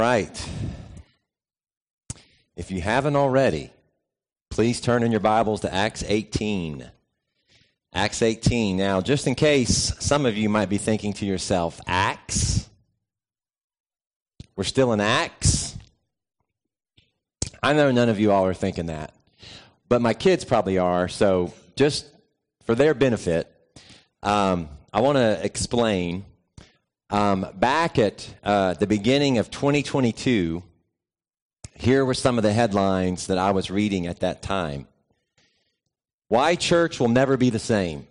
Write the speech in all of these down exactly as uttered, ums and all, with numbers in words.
Right. If you haven't already, please turn in your Bibles to Acts eighteen. Acts eighteen. Now, just in case some of you might be thinking to yourself, Acts? We're still in Acts? I know none of you all are thinking that, but my kids probably are, so just for their benefit, um, I want to explain. Um, back at uh, the beginning of twenty twenty-two, here were some of the headlines that I was reading at that time. Why church will never be the same.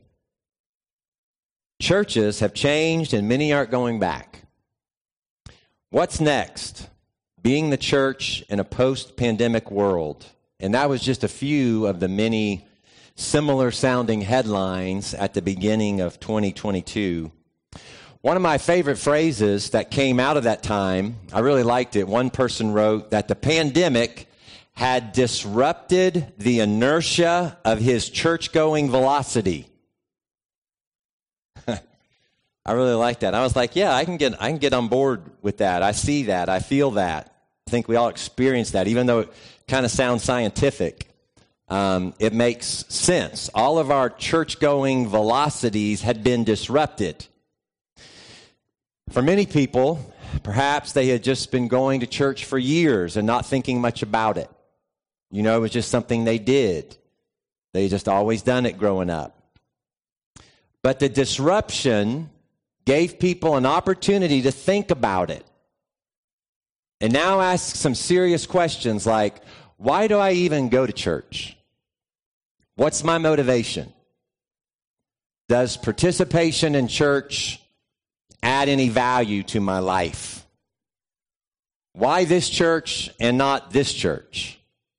Churches have changed and many aren't going back. What's next? Being the church in a post-pandemic world. And that was just a few of the many similar sounding headlines at the beginning of twenty twenty-two. One of my favorite phrases that came out of that time, I really liked it. One person wrote that the pandemic had disrupted the inertia of his church-going velocity. I really like that. I was like, yeah, I can get I can get on board with that. I see that. I feel that. I think we all experience that, even though it kind of sounds scientific. Um, it makes sense. All of our church-going velocities had been disrupted. For many people, perhaps they had just been going to church for years and not thinking much about it. You know, it was just something they did. They just always done it growing up. But the disruption gave people an opportunity to think about it. And now ask some serious questions like, why do I even go to church? What's my motivation? Does participation in church add any value to my life? Why this church and not this church?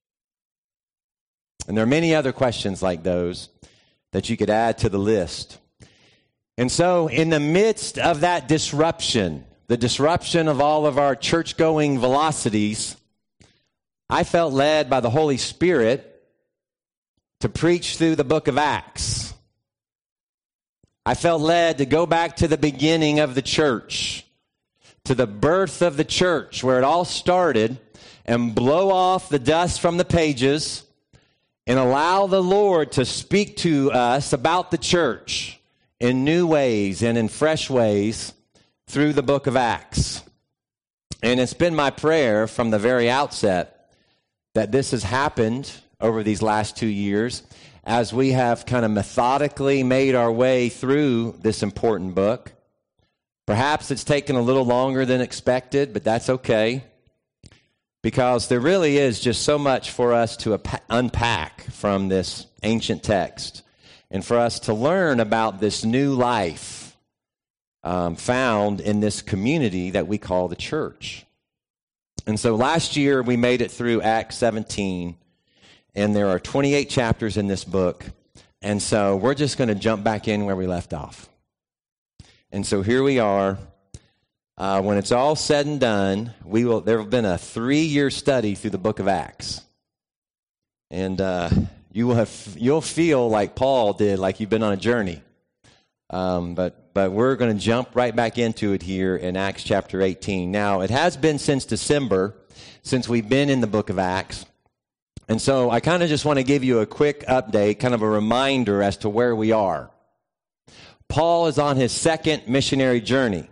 And there are many other questions like those that you could add to the list. And so in the midst of that disruption, the disruption of all of our church-going velocities, I felt led by the Holy Spirit to preach through the book of Acts. I felt led to go back to the beginning of the church, to the birth of the church, where it all started, and blow off the dust from the pages and allow the Lord to speak to us about the church in new ways and in fresh ways through the book of Acts. And it's been my prayer from the very outset that this has happened over these last two years as we have kind of methodically made our way through this important book. Perhaps it's taken a little longer than expected, but that's okay, because there really is just so much for us to unpack from this ancient text and for us to learn about this new life um, found in this community that we call the church. And so last year we made it through Acts seventeen, and there are twenty-eight chapters in this book. And so we're just going to jump back in where we left off. And so here we are. Uh, when it's all said and done, we will. There have been a three-year study through the book of Acts. And uh, you will have, you'll feel like Paul did, like you've been on a journey. Um, but, but we're going to jump right back into it here in Acts chapter eighteen. Now, it has been since December since we've been in the book of Acts. And so I kind of just want to give you a quick update, kind of a reminder as to where we are. Paul is on his second missionary journey.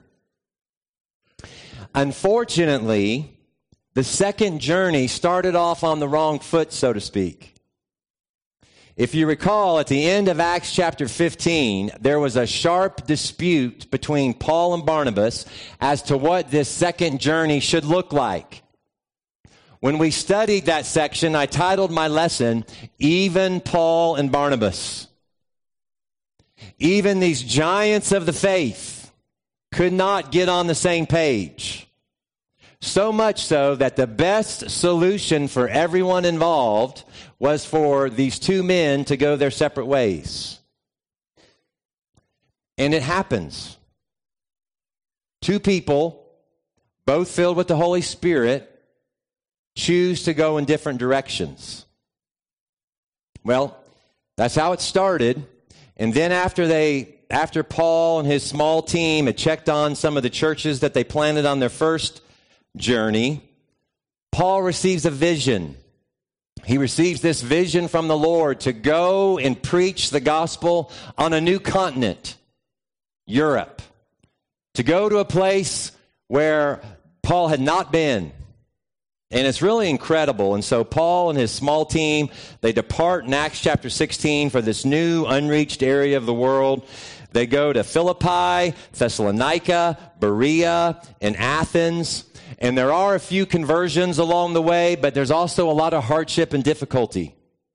Unfortunately, the second journey started off on the wrong foot, so to speak. If you recall, at the end of Acts chapter fifteen, there was a sharp dispute between Paul and Barnabas as to what this second journey should look like. When we studied that section, I titled my lesson, Even Paul and Barnabas. Even these giants of the faith could not get on the same page. So much so that the best solution for everyone involved was for these two men to go their separate ways. And it happens. Two people, both filled with the Holy Spirit, choose to go in different directions. Well, that's how it started. And then after they, after Paul and his small team had checked on some of the churches that they planted on their first journey, Paul receives a vision. He receives this vision from the Lord to go and preach the gospel on a new continent, Europe, to go to a place where Paul had not been. And it's really incredible. And so Paul and his small team, they depart in Acts chapter sixteen for this new unreached area of the world. They go to Philippi, Thessalonica, Berea, and Athens. And there are a few conversions along the way, but there's also a lot of hardship and difficulty.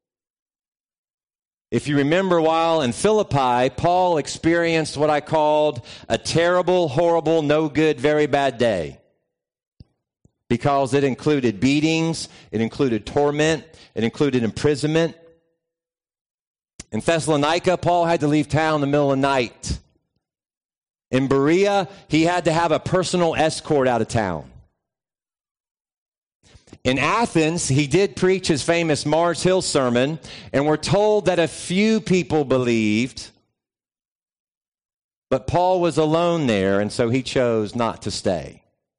If you remember, while in Philippi, Paul experienced what I called a terrible, horrible, no good, very bad day. Because it included beatings, it included torment, it included imprisonment. In Thessalonica, Paul had to leave town in the middle of the night. In Berea, he had to have a personal escort out of town. In Athens, he did preach his famous Mars Hill sermon, and we're told that a few people believed, but Paul was alone there, and so he chose not to stay.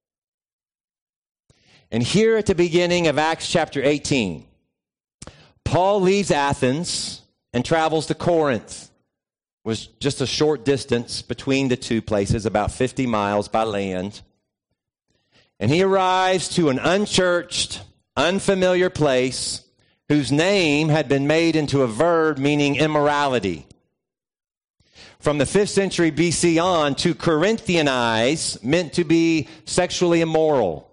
And here at the beginning of Acts chapter eighteen, Paul leaves Athens and travels to Corinth. It was just a short distance between the two places, about fifty miles by land. And he arrives to an unchurched, unfamiliar place whose name had been made into a verb meaning immorality. From the fifth century B C on, to Corinthianize meant to be sexually immoral.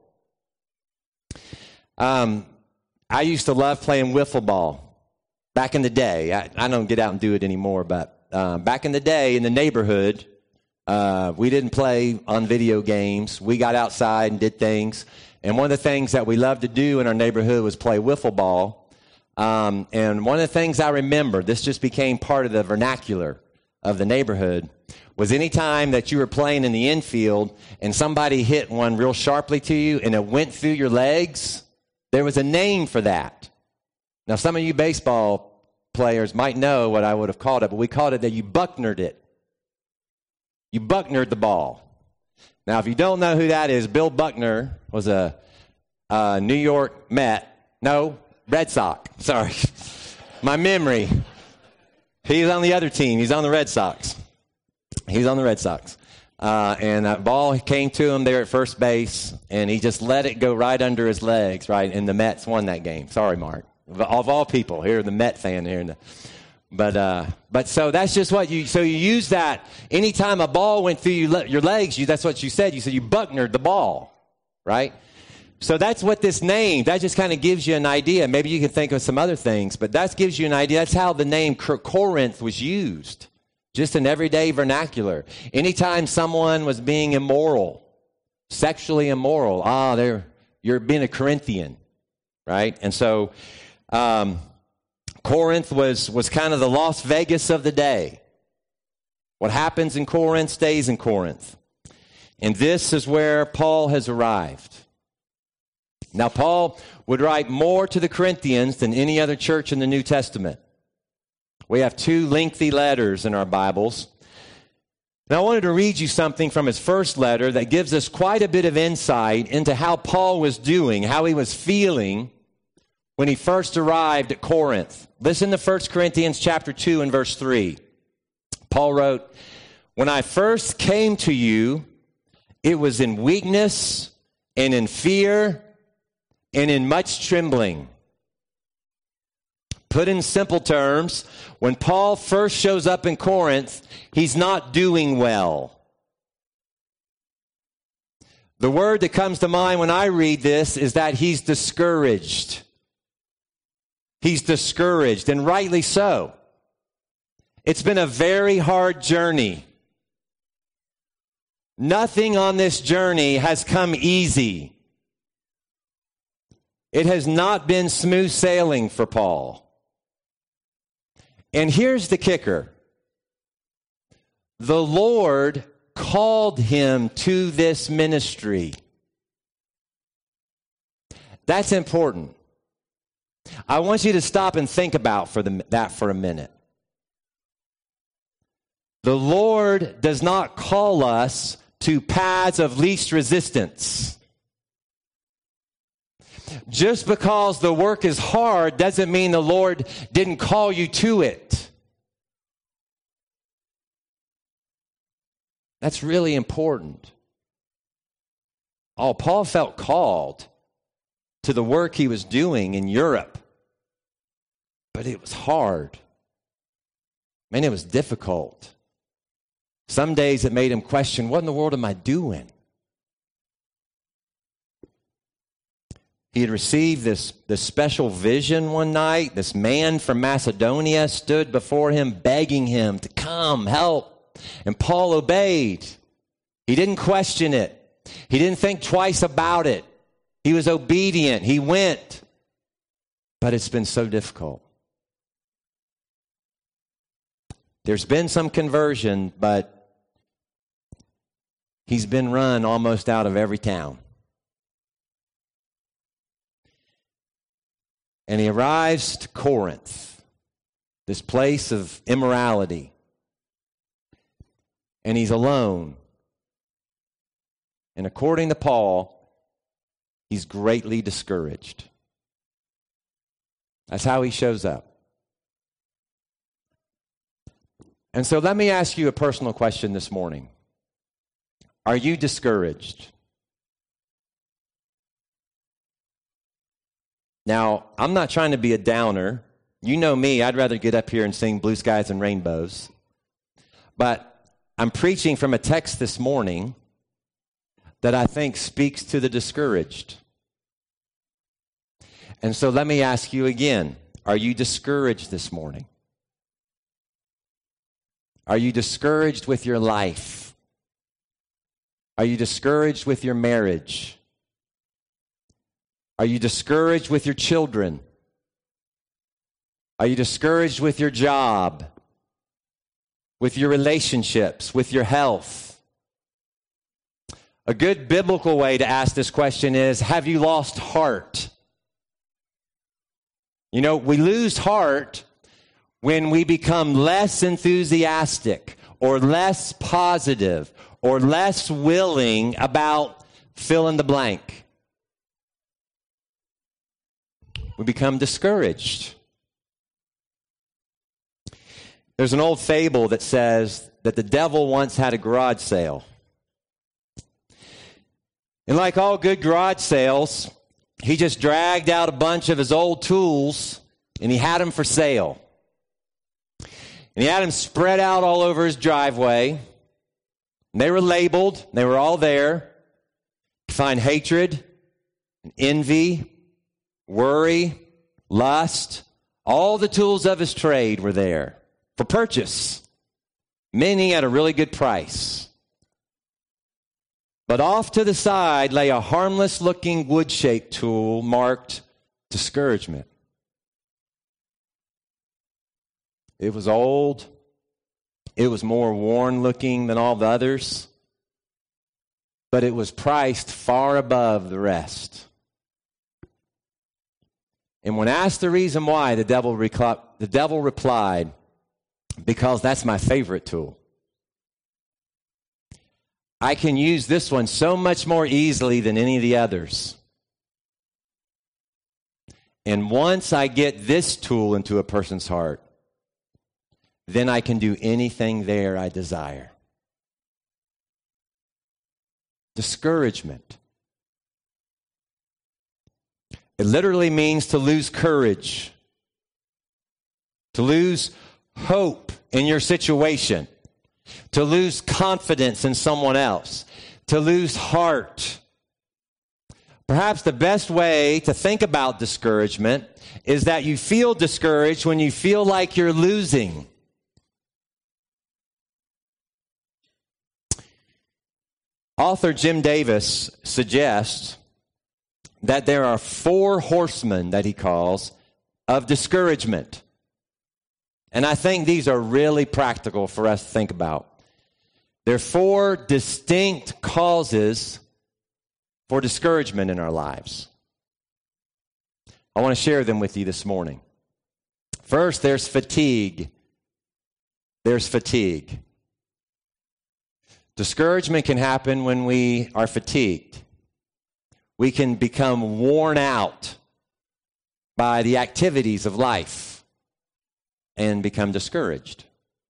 Um, I used to love playing wiffle ball back in the day. I, I don't get out and do it anymore, but uh, back in the day in the neighborhood, uh, we didn't play on video games. We got outside and did things. And one of the things that we loved to do in our neighborhood was play wiffle ball. Um, and one of the things I remember, this just became part of the vernacular of the neighborhood, was any time that you were playing in the infield and somebody hit one real sharply to you and it went through your legs, there was a name for that. Now, some of you baseball players might know what I would have called it, but we called it that you Bucknered it. You Bucknered the ball. Now, if you don't know who that is, Bill Buckner was a, a New York Met. No, Red Sox. Sorry. My memory. He's on the other team. He's on the Red Sox. He's on the Red Sox. Uh, and that ball came to him there at first base, and he just let it go right under his legs, right? And the Mets won that game. Sorry, Mark. Of all people, here, the Met fan here. The, but uh, but so that's just what you, so you use that. Anytime a ball went through you, your legs, you, that's what you said. You said you Bucknered the ball, right? So that's what this name, that just kind of gives you an idea. Maybe you can think of some other things, but that gives you an idea. That's how the name Corinth was used. Just an everyday vernacular. Anytime someone was being immoral, sexually immoral, ah, they're, you're being a Corinthian, right? And so um, Corinth was, was kind of the Las Vegas of the day. What happens in Corinth stays in Corinth. And this is where Paul has arrived. Now, Paul would write more to the Corinthians than any other church in the New Testament. We have two lengthy letters in our Bibles. Now, I wanted to read you something from his first letter that gives us quite a bit of insight into how Paul was doing, how he was feeling when he first arrived at Corinth. Listen to First Corinthians chapter two and verse three. Paul wrote, "When I first came to you, it was in weakness and in fear and in much trembling." Put in simple terms, when Paul first shows up in Corinth, he's not doing well. The word that comes to mind when I read this is that he's discouraged. He's discouraged, and rightly so. It's been a very hard journey. Nothing on this journey has come easy. It has not been smooth sailing for Paul. And here's the kicker. The Lord called him to this ministry. That's important. I want you to stop and think about for the, that for a minute. The Lord does not call us to paths of least resistance. Just because the work is hard doesn't mean the Lord didn't call you to it. That's really important. Oh, Paul felt called to the work he was doing in Europe, but it was hard. Man, it was difficult. Some days it made him question, what in the world am I doing? He had received this, this special vision one night. This man from Macedonia stood before him, begging him to come, help. And Paul obeyed. He didn't question it. He didn't think twice about it. He was obedient. He went. But it's been so difficult. There's been some conversion, but he's been run almost out of every town. And he arrives to Corinth, this place of immorality. And he's alone. And according to Paul, he's greatly discouraged. That's how he shows up. And so let me ask you a personal question this morning. Are you discouraged? Now, I'm not trying to be a downer. You know me, I'd rather get up here and sing Blue Skies and Rainbows. But I'm preaching from a text this morning that I think speaks to the discouraged. And so let me ask you again, are you discouraged this morning? Are you discouraged with your life? Are you discouraged with your marriage? Are you discouraged with your children? Are you discouraged with your job? With your relationships? With your health? A good biblical way to ask this question is, have you lost heart? You know, we lose heart when we become less enthusiastic or less positive or less willing about fill in the blank. We become discouraged. There's an old fable that says that the devil once had a garage sale. And like all good garage sales, he just dragged out a bunch of his old tools and he had them for sale. And he had them spread out all over his driveway. And they were labeled. They were all there. You find hatred, envy, worry, lust. All the tools of his trade were there for purchase. Many at a really good price. But off to the side lay a harmless-looking wood-shaped tool marked discouragement. It was old. It was more worn-looking than all the others. But it was priced far above the rest. And when asked the reason why, the devil, recl- the devil replied, because that's my favorite tool. I can use this one so much more easily than any of the others. And once I get this tool into a person's heart, then I can do anything there I desire. Discouragement. It literally means to lose courage, to lose hope in your situation, to lose confidence in someone else, to lose heart. Perhaps the best way to think about discouragement is that you feel discouraged when you feel like you're losing. Author Jim Davis suggests that there are four horsemen, that he calls, of discouragement. And I think these are really practical for us to think about. There are four distinct causes for discouragement in our lives. I want to share them with you this morning. First, there's fatigue. There's fatigue. Discouragement can happen when we are fatigued. We can become worn out by the activities of life and become discouraged.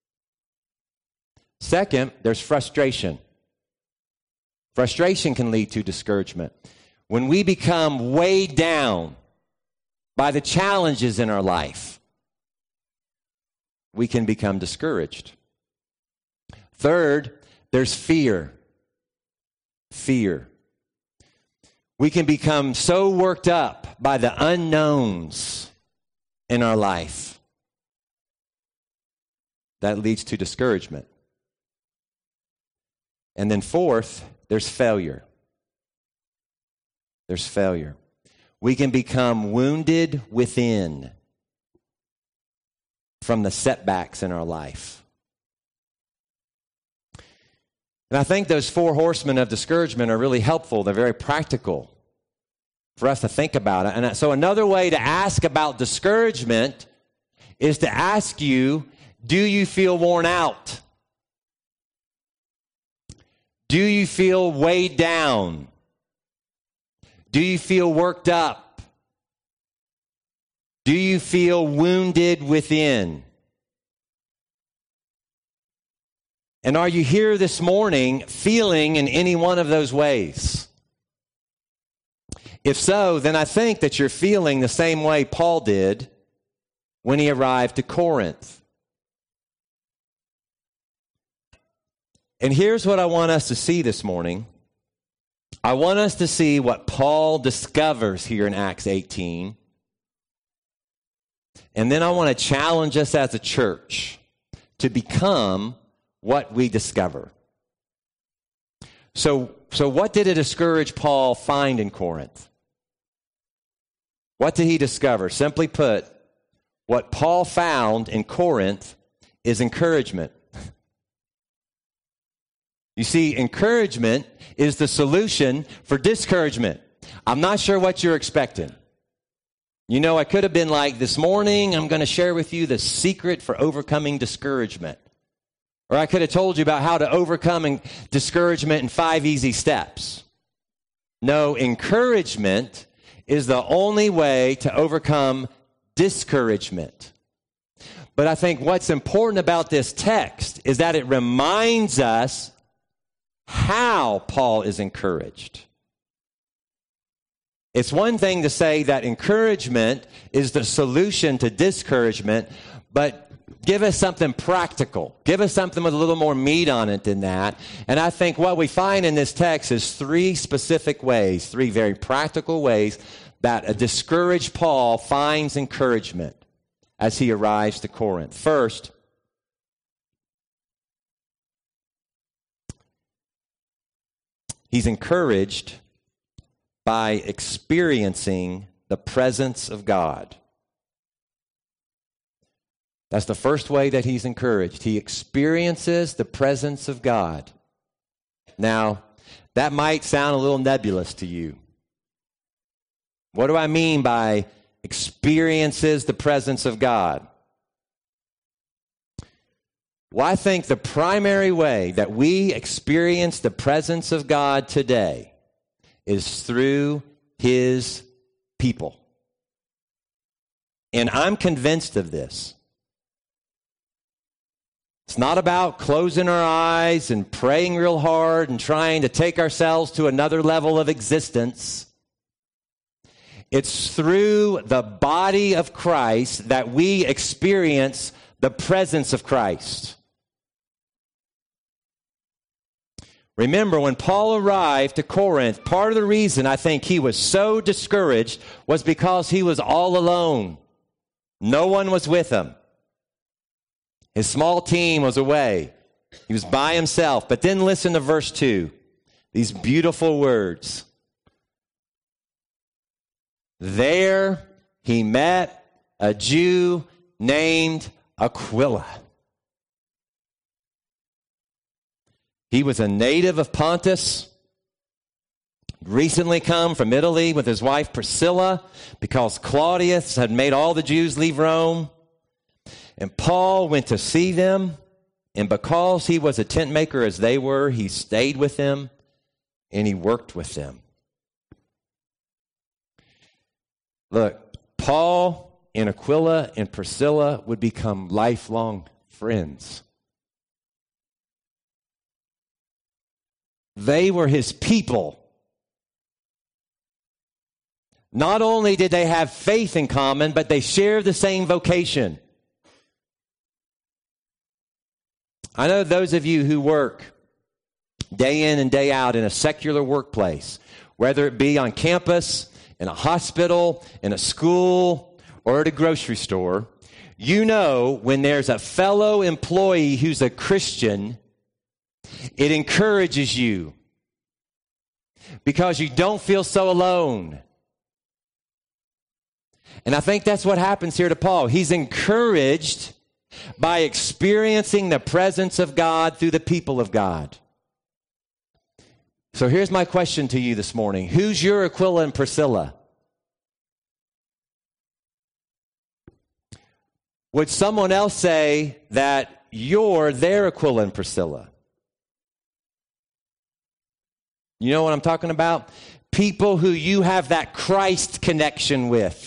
Second, there's frustration. Frustration can lead to discouragement. When we become weighed down by the challenges in our life, we can become discouraged. Third, there's fear. Fear. We can become so worked up by the unknowns in our life that leads to discouragement. And then fourth, there's failure. There's failure. We can become wounded within from the setbacks in our life. And I think those four horsemen of discouragement are really helpful. They're very practical for us to think about it. And so another way to ask about discouragement is to ask you, do you feel worn out? Do you feel weighed down? Do you feel worked up? Do you feel wounded within? And are you here this morning feeling in any one of those ways? If so, then I think that you're feeling the same way Paul did when he arrived to Corinth. And here's what I want us to see this morning. I want us to see what Paul discovers here in Acts eighteen. And then I want to challenge us as a church to become what we discover. So, so what did a discouraged Paul find in Corinth? What did he discover? Simply put, what Paul found in Corinth is encouragement. You see, encouragement is the solution for discouragement. I'm not sure what you're expecting. You know, I could have been like, this morning, I'm going to share with you the secret for overcoming discouragement. Or I could have told you about how to overcome discouragement in five easy steps. No, encouragement is the only way to overcome discouragement. But I think what's important about this text is that it reminds us how Paul is encouraged. It's one thing to say that encouragement is the solution to discouragement, but give us something practical. Give us something with a little more meat on it than that. And I think what we find in this text is three specific ways, three very practical ways that a discouraged Paul finds encouragement as he arrives to Corinth. First, he's encouraged by experiencing the presence of God. That's the first way that he's encouraged. He experiences the presence of God. Now, that might sound a little nebulous to you. What do I mean by experiences the presence of God? Well, I think the primary way that we experience the presence of God today is through His people. And I'm convinced of this. It's not about closing our eyes and praying real hard and trying to take ourselves to another level of existence. It's through the body of Christ that we experience the presence of Christ. Remember, when Paul arrived to Corinth, part of the reason I think he was so discouraged was because he was all alone. No one was with him. His small team was away. He was by himself. But then listen to verse two. These beautiful words. There he met a Jew named Aquila. He was a native of Pontus, recently come from Italy with his wife Priscilla because Claudius had made all the Jews leave Rome. And Paul went to see them, and because he was a tent maker as they were, he stayed with them and he worked with them. Look, Paul and Aquila and Priscilla would become lifelong friends. They were his people. Not only did they have faith in common, but they shared the same vocation. I know those of you who work day in and day out in a secular workplace, whether it be on campus, in a hospital, in a school, or at a grocery store, you know when there's a fellow employee who's a Christian, it encourages you because you don't feel so alone. And I think that's what happens here to Paul. He's encouraged by experiencing the presence of God through the people of God. So here's my question to you this morning. Who's your Aquila and Priscilla? Would someone else say that you're their Aquila and Priscilla? You know what I'm talking about? People who you have that Christ connection with.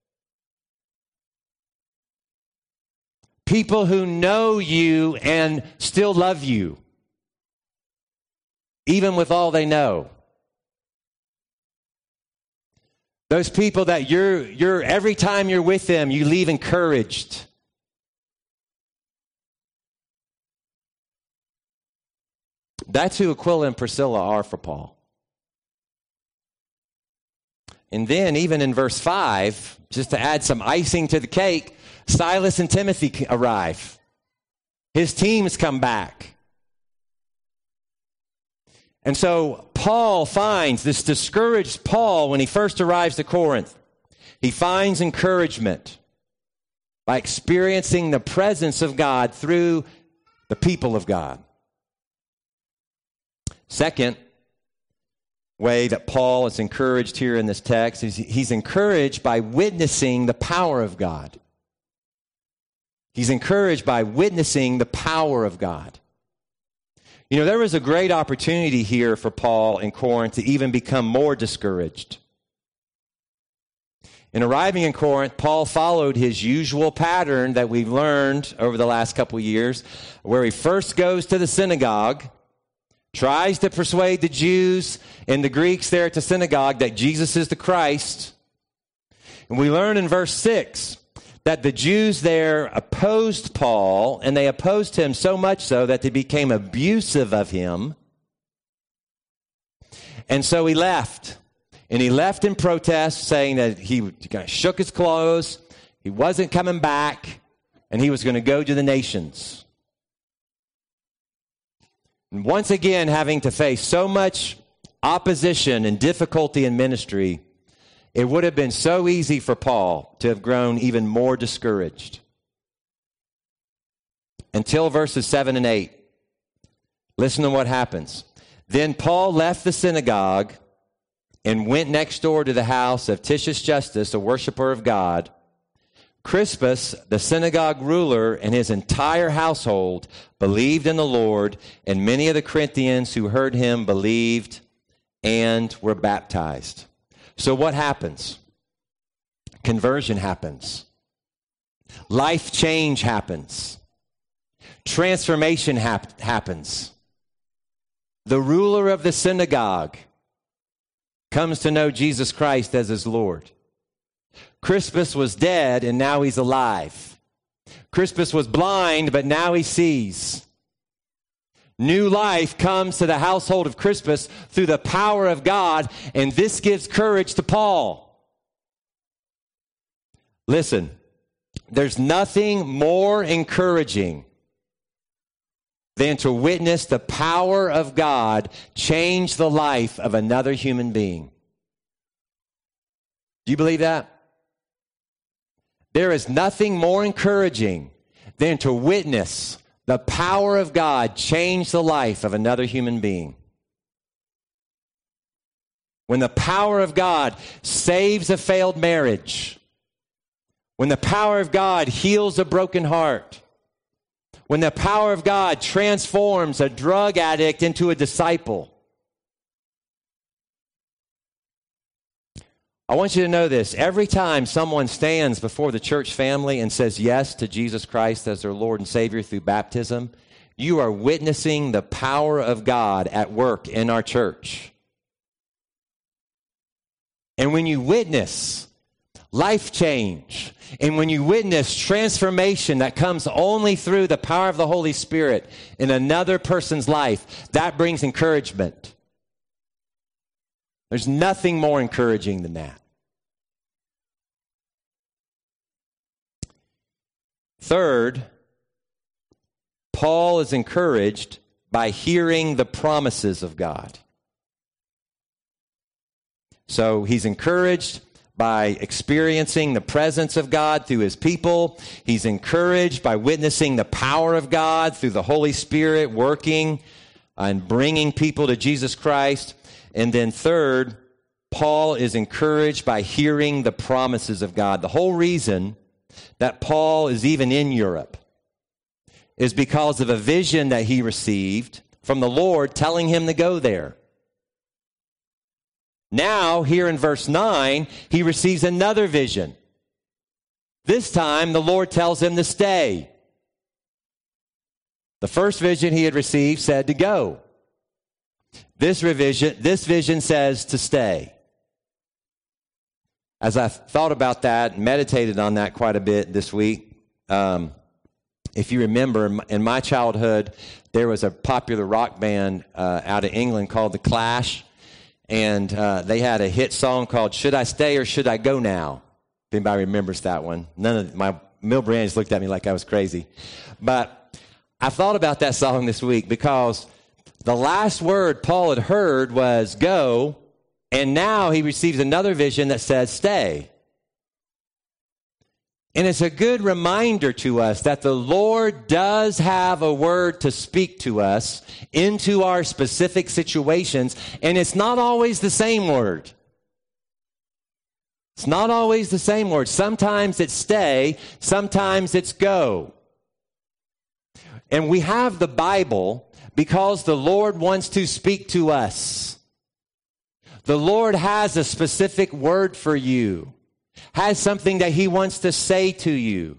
People who know you and still love you, even with all they know. Those people that you're, you're every time you're with them, you leave encouraged. That's who Aquila and Priscilla are for Paul. And then even in verse five, just to add some icing to the cake, Silas and Timothy arrive. His teams come back. And so Paul finds, this discouraged Paul, when he first arrives to Corinth, he finds encouragement by experiencing the presence of God through the people of God. Second way that Paul is encouraged here in this text is he's encouraged by witnessing the power of God. He's encouraged by witnessing the power of God. You know, there was a great opportunity here for Paul in Corinth to even become more discouraged. In arriving in Corinth, Paul followed his usual pattern that we've learned over the last couple of years, where he first goes to the synagogue, tries to persuade the Jews and the Greeks there at the synagogue that Jesus is the Christ. And we learn in verse six that the Jews there opposed Paul, and they opposed him so much so that they became abusive of him. And so he left. And he left in protest, saying that he kind of shook his clothes, he wasn't coming back, and he was going to go to the nations. And once again, having to face so much opposition and difficulty in ministry, it would have been so easy for Paul to have grown even more discouraged. Until verses seven and eight. Listen to what happens. Then Paul left the synagogue and went next door to the house of Titius Justus, a worshiper of God. Crispus, the synagogue ruler, and his entire household believed in the Lord, and many of the Corinthians who heard him believed and were baptized. So what happens? Conversion happens. Life change happens. Transformation hap- happens. The ruler of the synagogue comes to know Jesus Christ as his Lord. Crispus was dead, and now he's alive. Crispus was blind, but now he sees. New life comes to the household of Crispus through the power of God, and this gives courage to Paul. Listen, there's nothing more encouraging than to witness the power of God change the life of another human being. Do you believe that? There is nothing more encouraging than to witness the power of God change the life of another human being. When the power of God saves a failed marriage, when the power of God heals a broken heart, when the power of God transforms a drug addict into a disciple, I want you to know this. Every time someone stands before the church family and says yes to Jesus Christ as their Lord and Savior through baptism, you are witnessing the power of God at work in our church. And when you witness life change, and when you witness transformation that comes only through the power of the Holy Spirit in another person's life, that brings encouragement. There's nothing more encouraging than that. Third, Paul is encouraged by hearing the promises of God. So he's encouraged by experiencing the presence of God through his people. He's encouraged by witnessing the power of God through the Holy Spirit working and bringing people to Jesus Christ. And then third, Paul is encouraged by hearing the promises of God. The whole reason that Paul is even in Europe is because of a vision that he received from the Lord telling him to go there. Now, here in verse nine, he receives another vision. This time, the Lord tells him to stay. The first vision he had received said to go. This revision, this vision says to stay. As I thought about that, meditated on that quite a bit this week, um, if you remember, in my childhood, there was a popular rock band uh, out of England called The Clash. And uh, they had a hit song called Should I Stay or Should I Go Now? If anybody remembers that one. None of my Mill Brands looked at me like I was crazy. But I thought about that song this week because the last word Paul had heard was go, and now he receives another vision that says stay. And it's a good reminder to us that the Lord does have a word to speak to us into our specific situations, and it's not always the same word. It's not always the same word. Sometimes it's stay, sometimes it's go. And we have the Bible because the Lord wants to speak to us. The Lord has a specific word for you. Has something that he wants to say to you.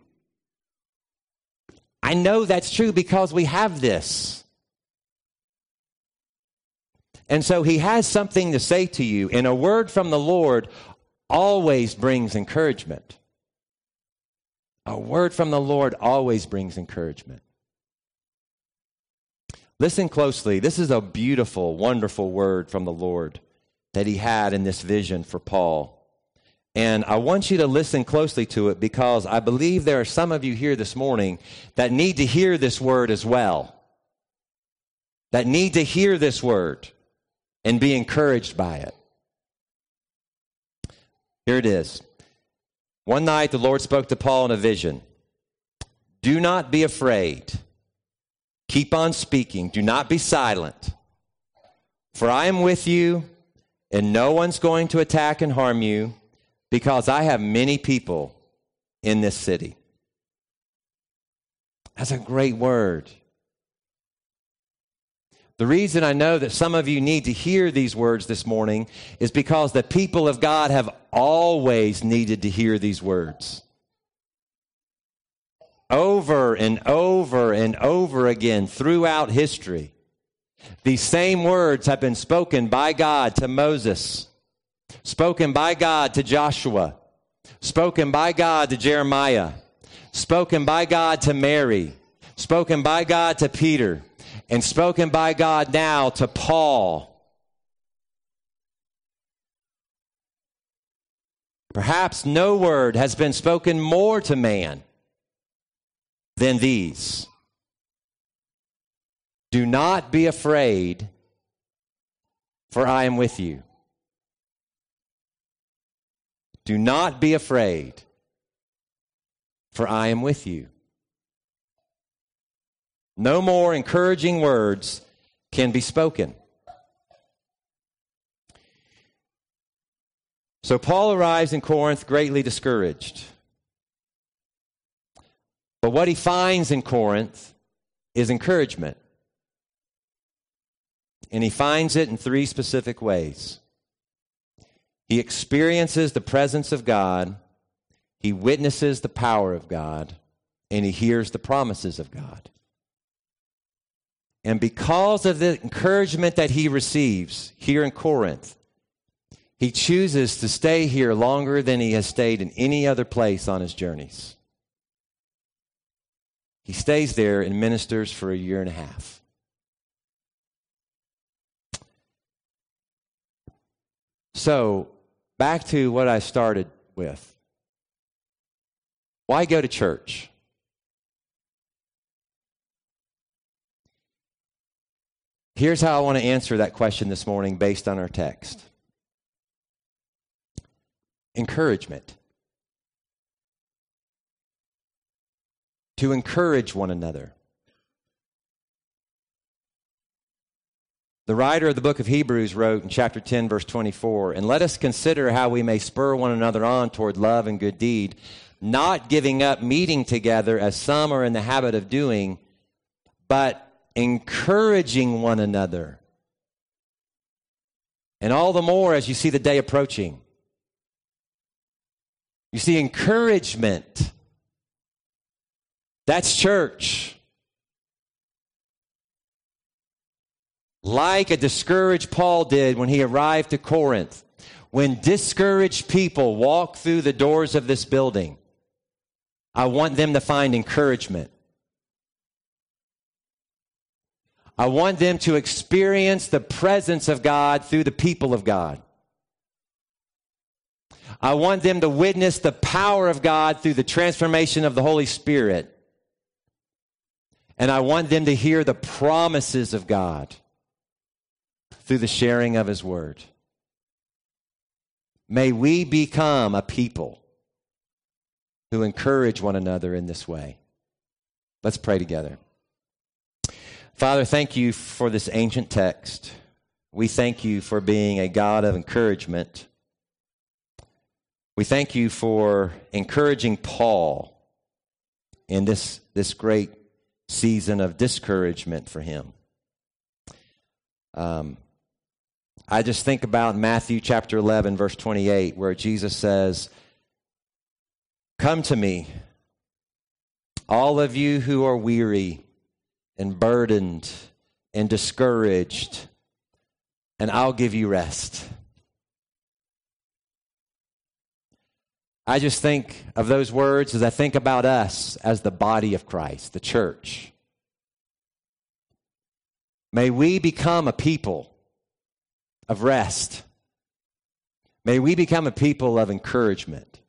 I know that's true because we have this. And so he has something to say to you, and a word from the Lord always brings encouragement. A word from the Lord always brings encouragement. Listen closely. This is a beautiful, wonderful word from the Lord that he had in this vision for Paul. And I want you to listen closely to it because I believe there are some of you here this morning that need to hear this word as well. That need to hear this word and be encouraged by it. Here it is. One night the Lord spoke to Paul in a vision. Do not be afraid. Keep on speaking. Do not be silent. For I am with you, and no one's going to attack and harm you, because I have many people in this city. That's a great word. The reason I know that some of you need to hear these words this morning is because the people of God have always needed to hear these words. Over and over and over again throughout history, these same words have been spoken by God to Moses, spoken by God to Joshua, spoken by God to Jeremiah, spoken by God to Mary, spoken by God to Peter, and spoken by God now to Paul. Perhaps no word has been spoken more to man than these. Do not be afraid, for I am with you. Do not be afraid, for I am with you. No more encouraging words can be spoken. So Paul arrives in Corinth greatly discouraged. But what he finds in Corinth is encouragement. And he finds it in three specific ways. He experiences the presence of God, he witnesses the power of God, and he hears the promises of God. And because of the encouragement that he receives here in Corinth, he chooses to stay here longer than he has stayed in any other place on his journeys. He stays there and ministers for a year and a half. So, back to what I started with. Why go to church? Here's how I want to answer that question this morning based on our text. Encouragement. To encourage one another. The writer of the book of Hebrews wrote in chapter ten, verse twenty-four, "And let us consider how we may spur one another on toward love and good deed, not giving up meeting together as some are in the habit of doing, but encouraging one another. And all the more as you see the day approaching." You see, encouragement. That's church. Like a discouraged Paul did when he arrived to Corinth. When discouraged people walk through the doors of this building, I want them to find encouragement. I want them to experience the presence of God through the people of God. I want them to witness the power of God through the transformation of the Holy Spirit. And I want them to hear the promises of God through the sharing of His Word. May we become a people who encourage one another in this way. Let's pray together. Father, thank you for this ancient text. We thank you for being a God of encouragement. We thank you for encouraging Paul in this, this great season of discouragement for him. Um, I just think about Matthew chapter eleven, verse twenty-eight, where Jesus says, "Come to me, all of you who are weary and burdened and discouraged, and I'll give you rest." I just think of those words as I think about us as the body of Christ, the church. May we become a people of rest. May we become a people of encouragement.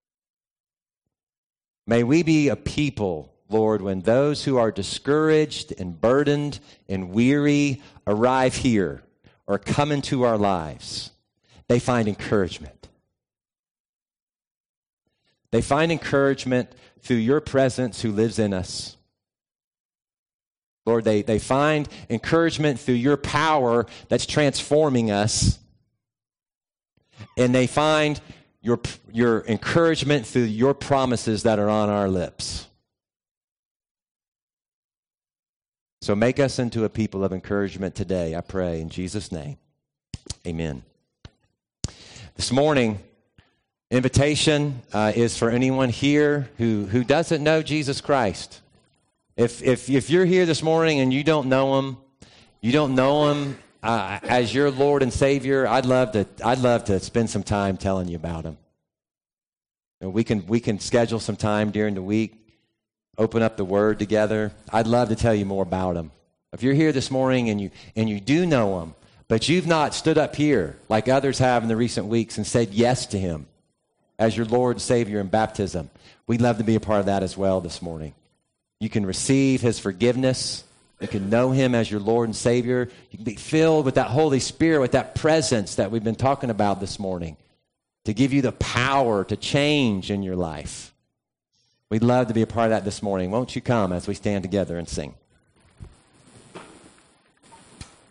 May we be a people, Lord, when those who are discouraged and burdened and weary arrive here or come into our lives, they find encouragement. They find encouragement through your presence who lives in us. Lord, they, they find encouragement through your power that's transforming us. And they find your, your encouragement through your promises that are on our lips. So make us into a people of encouragement today, I pray, in Jesus' name. Amen. This morning, invitation uh, is for anyone here who, who doesn't know Jesus Christ. If, if, if you're here this morning and you don't know Him, you don't know Him uh, as your Lord and Savior, I'd love to, I'd love to spend some time telling you about Him. And we can, we can schedule some time during the week, open up the Word together. I'd love to tell you more about Him. If you're here this morning and you, and you do know Him, but you've not stood up here like others have in the recent weeks and said yes to Him as your Lord and Savior in baptism, we'd love to be a part of that as well this morning. You can receive His forgiveness. You can know Him as your Lord and Savior. You can be filled with that Holy Spirit, with that presence that we've been talking about this morning, to give you the power to change in your life. We'd love to be a part of that this morning. Won't you come as we stand together and sing?